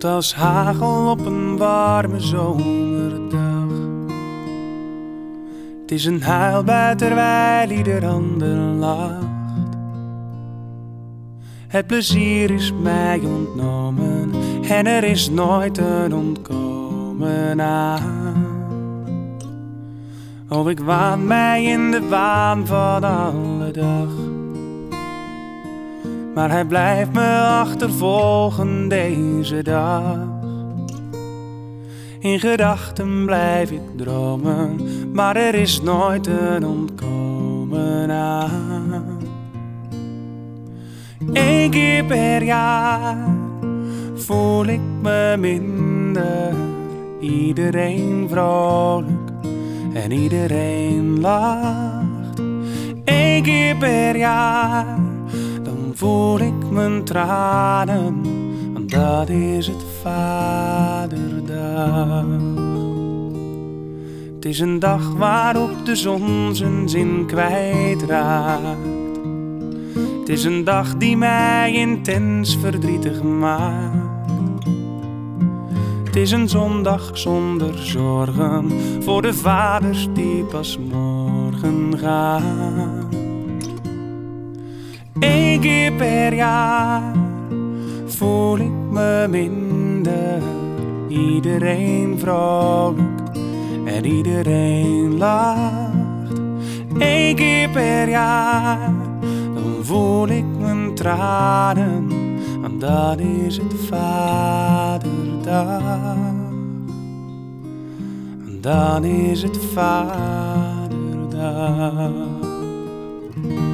komt als hagel op een warme zomerdag. Het is een huilbui terwijl ieder ander lacht. Het plezier is mij ontnomen en er is nooit een ontkomen aan. Oh, ik waan mij in de waan van alle dag, maar hij blijft me achtervolgen deze dag. In gedachten blijf ik dromen, maar er is nooit een ontkomen aan. 1 keer per jaar voel ik me minder. Iedereen vrolijk en iedereen lacht. 1 keer per jaar, dan voel ik mijn tranen, want dat is het Vaderdag. Het is een dag waarop de zon zijn zin kwijtraakt. Het is een dag die mij intens verdrietig maakt. Het is een zondag zonder zorgen voor de vaders die pas morgen gaan. 1 keer per jaar voel ik me minder. Iedereen vrolijk en iedereen lacht. 1 keer per jaar, dan voel ik mijn tranen, want dat is het Vaderdag. Dan is het Vaderdag.